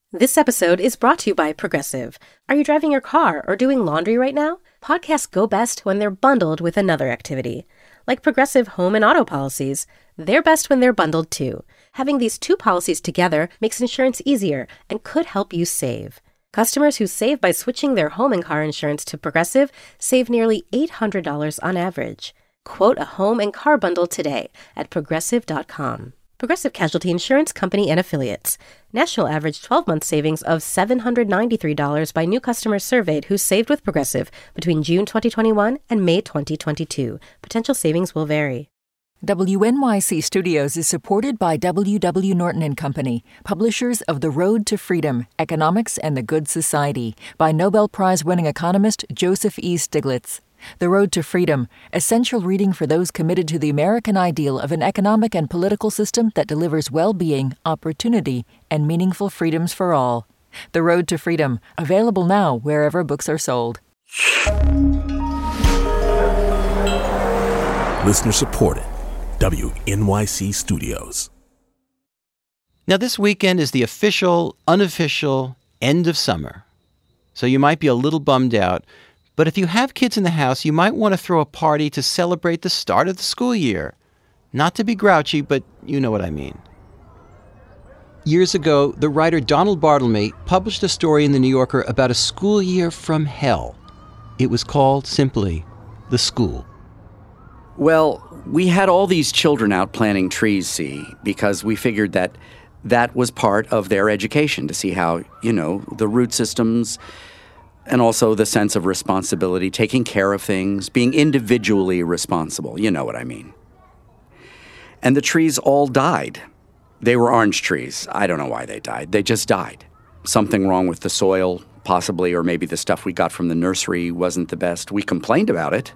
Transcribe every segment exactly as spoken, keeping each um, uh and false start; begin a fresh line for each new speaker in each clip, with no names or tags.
This episode is brought to you by Progressive. Are you driving your car or doing laundry right now? Podcasts go best when they're bundled with another activity. Like Progressive home and auto policies, they're best when they're bundled too. Having these two policies together makes insurance easier and could help you save. Customers who save by switching their home and car insurance to Progressive save nearly eight hundred dollars on average. Quote a home and car bundle today at progressive dot com. Progressive Casualty Insurance Company and Affiliates. National average twelve-month savings of seven hundred ninety-three dollars by new customers surveyed who saved with Progressive between June twenty twenty-one and May twenty twenty-two. Potential savings will vary.
W N Y C Studios is supported by W W. Norton and Company, publishers of The Road to Freedom, Economics and the Good Society, by Nobel Prize-winning economist Joseph E. Stiglitz. The Road to Freedom, essential reading for those committed to the American ideal of an economic and political system that delivers well-being, opportunity, and meaningful freedoms for all. The Road to Freedom, available now wherever books are sold.
Listener supported. W N Y C Studios.
Now, this weekend is the official, unofficial end of summer. So you might be a little bummed out. But if you have kids in the house, you might want to throw a party to celebrate the start of the school year. Not to be grouchy, but you know what I mean. Years ago, the writer Donald Bartlemy published a story in The New Yorker about a school year from hell. It was called, simply, The School.
Well, we had all these children out planting trees, see, because we figured that that was part of their education, to see how, you know, the root systems and also the sense of responsibility, taking care of things, being individually responsible. You know what I mean. And the trees all died. They were orange trees. I don't know why they died. They just died. Something wrong with the soil, possibly, or maybe the stuff we got from the nursery wasn't the best. We complained about it.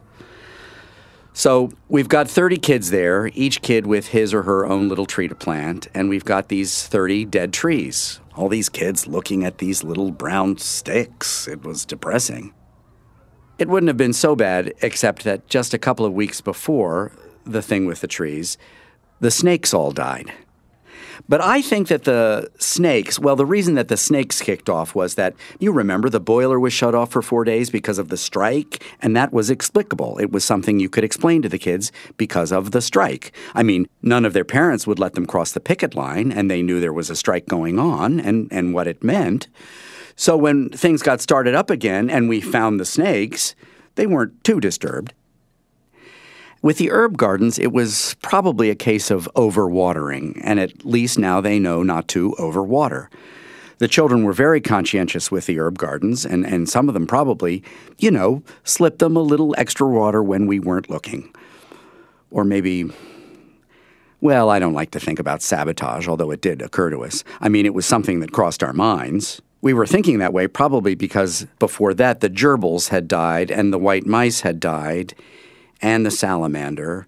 So we've got thirty kids there, each kid with his or her own little tree to plant, and we've got these thirty dead trees. All these kids looking at these little brown sticks. It was depressing. It wouldn't have been so bad, except that just a couple of weeks before the thing with the trees, the snakes all died. But I think that the snakes, well, the reason that the snakes kicked off was that, you remember, the boiler was shut off for four days because of the strike, and that was explicable. It was something you could explain to the kids because of the strike. I mean, none of their parents would let them cross the picket line, and they knew there was a strike going on and, and what it meant. So when things got started up again and we found the snakes, they weren't too disturbed. With the herb gardens, it was probably a case of overwatering, and at least now they know not to overwater. The children were very conscientious with the herb gardens, and, and some of them probably, you know, slipped them a little extra water when we weren't looking. Or maybe, well, I don't like to think about sabotage, although it did occur to us. I mean, it was something that crossed our minds. We were thinking that way probably because before that the gerbils had died and the white mice had died, and the salamander.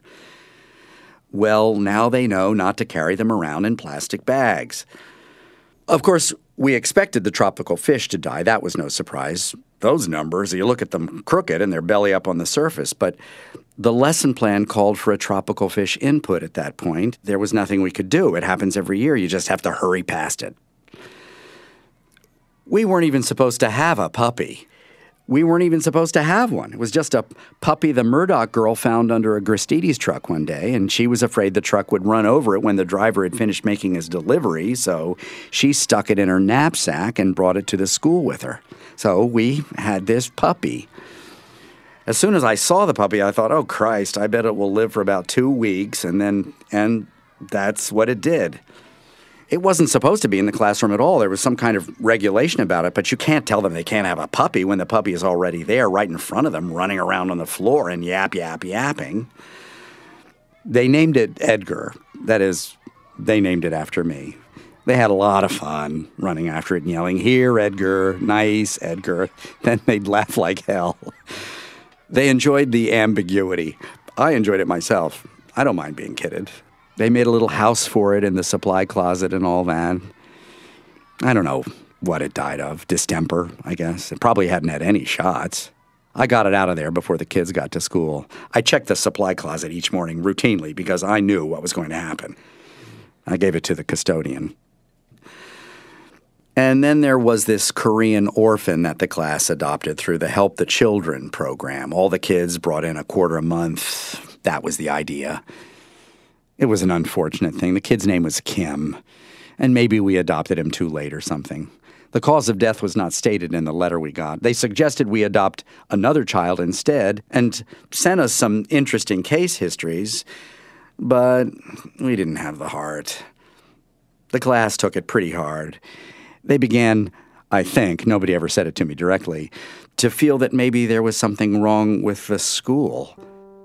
Well, now they know not to carry them around in plastic bags. Of course, we expected the tropical fish to die. That was no surprise. Those numbers, you look at them crooked and they're belly up on the surface. But the lesson plan called for a tropical fish input at that point. There was nothing we could do. It happens every year. You just have to hurry past it. We weren't even supposed to have a puppy. We weren't even supposed to have one. It was just a puppy the Murdoch girl found under a Gristedes truck one day, and she was afraid the truck would run over it when the driver had finished making his delivery, so she stuck it in her knapsack and brought it to the school with her. So we had this puppy. As soon as I saw the puppy, I thought, oh, Christ, I bet it will live for about two weeks, and then, and that's what it did. It wasn't supposed to be in the classroom at all. There was some kind of regulation about it, but you can't tell them they can't have a puppy when the puppy is already there right in front of them, running around on the floor and yap, yap, yapping. They named it Edgar. That is, they named it after me. They had a lot of fun running after it and yelling, "Here, Edgar, nice, Edgar." Then they'd laugh like hell. They enjoyed the ambiguity. I enjoyed it myself. I don't mind being kidded. They made a little house for it in the supply closet and all that. I don't know what it died of. Distemper, I guess. It probably hadn't had any shots. I got it out of there before the kids got to school. I checked the supply closet each morning routinely because I knew what was going to happen. I gave it to the custodian. And then there was this Korean orphan that the class adopted through the Help the Children program. All the kids brought in a quarter a month. That was the idea. It was an unfortunate thing. The kid's name was Kim, and maybe we adopted him too late or something. The cause of death was not stated in the letter we got. They suggested we adopt another child instead and sent us some interesting case histories, but we didn't have the heart. The class took it pretty hard. They began, I think, nobody ever said it to me directly, to feel that maybe there was something wrong with the school.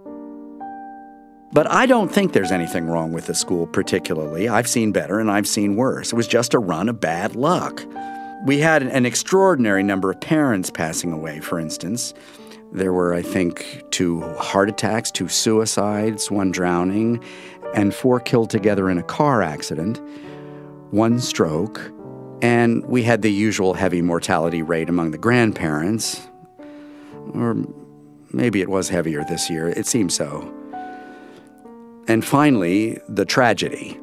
But I don't think there's anything wrong with the school particularly. I've seen better and I've seen worse. It was just a run of bad luck. We had an extraordinary number of parents passing away, for instance. There were, I think, two heart attacks, two suicides, one drowning, and four killed together in a car accident, one stroke. And we had the usual heavy mortality rate among the grandparents. Or maybe it was heavier this year. It seems so. And finally, the tragedy.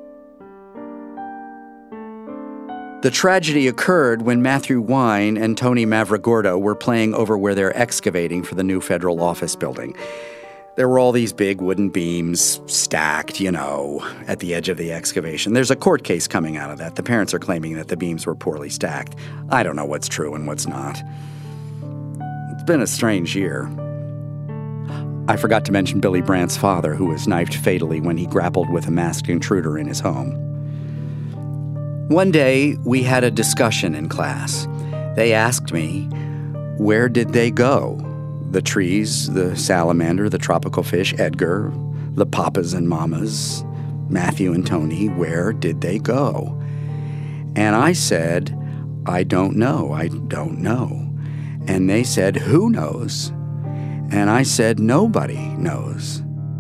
The tragedy occurred when Matthew Wine and Tony Mavrogordo were playing over where they're excavating for the new federal office building. There were all these big wooden beams stacked, you know, at the edge of the excavation. There's a court case coming out of that. The parents are claiming that the beams were poorly stacked. I don't know what's true and what's not. It's been a strange year. I forgot to mention Billy Brandt's father, who was knifed fatally when he grappled with a masked intruder in his home. One day, we had a discussion in class. They asked me, where did they go? The trees, the salamander, the tropical fish, Edgar, the papas and mamas, Matthew and Tony, where did they go? And I said, I don't know, I don't know. And they said, who knows? And I said, nobody knows.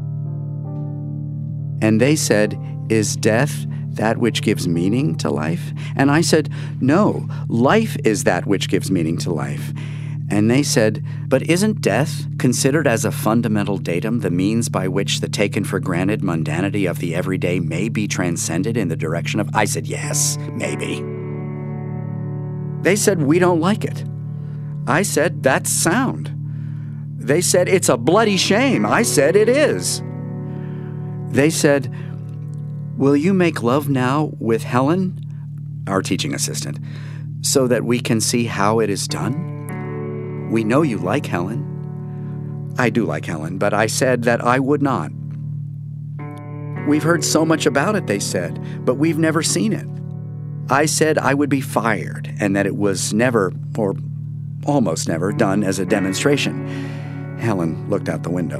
And they said, is death that which gives meaning to life? And I said, no, life is that which gives meaning to life. And they said, but isn't death considered as a fundamental datum, the means by which the taken-for-granted mundanity of the everyday may be transcended in the direction of... I said, yes, maybe. They said, we don't like it. I said, that's sound. They said, it's a bloody shame. I said, it is. They said, will you make love now with Helen, our teaching assistant, so that we can see how it is done? We know you like Helen. I do like Helen, but I said that I would not. We've heard so much about it, they said, but we've never seen it. I said I would be fired and that it was never, or almost never, done as a demonstration. Helen looked out the window.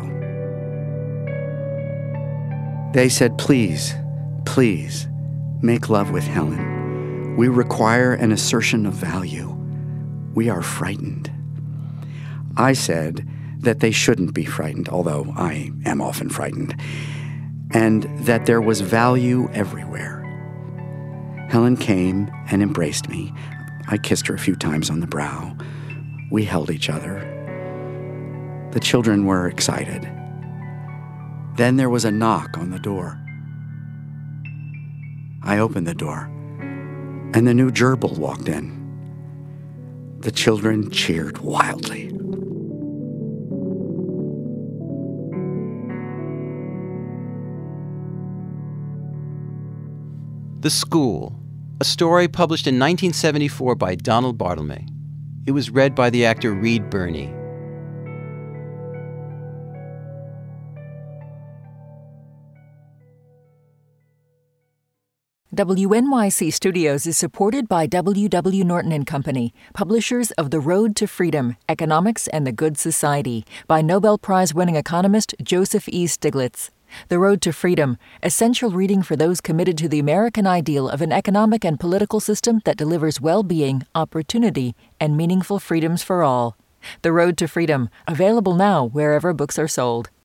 They said, please, please, make love with Helen. We require an assertion of value. We are frightened. I said that they shouldn't be frightened, although I am often frightened, and that there was value everywhere. Helen came and embraced me. I kissed her a few times on the brow. We held each other. The children were excited. Then there was a knock on the door. I opened the door, and the new gerbil walked in. The children cheered wildly.
The School, a story published in nineteen seventy-four by Donald Bartlemy. It was read by the actor Reed Birney.
W N Y C Studios is supported by W W. Norton and Company, publishers of The Road to Freedom, Economics and the Good Society, by Nobel Prize-winning economist Joseph E. Stiglitz. The Road to Freedom, essential reading for those committed to the American ideal of an economic and political system that delivers well-being, opportunity, and meaningful freedoms for all. The Road to Freedom, available now wherever books are sold.